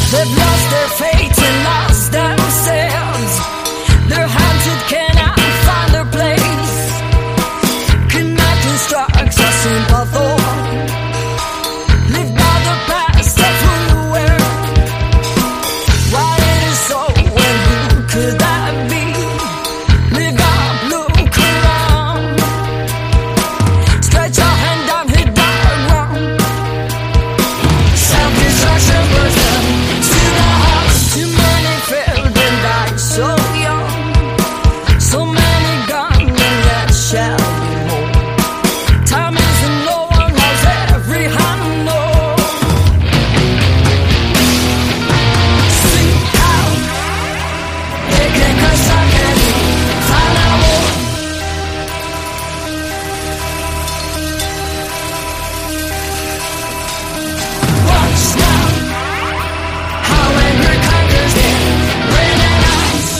They've lost their faith and lost themselves. They're haunted, cannot find their place. Connecting strikes a simple thought. Live by the past, that's who you were. Why it is so, when who could that be? Live up, look around. Stretch your hand down, hit that ground. Self-destruction was done to the heart. Too many failed and died so young. So many gone and yet shall be more. Time isn't no one knows every hand knows. See how they can crush our candy, find out more. Watch now how anger conquers them, rain and ice.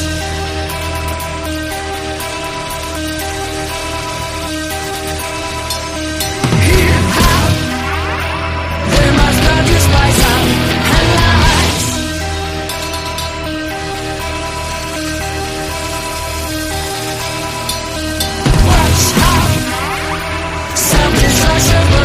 Hear how they must not despise sound and lies. Watch how self-destruction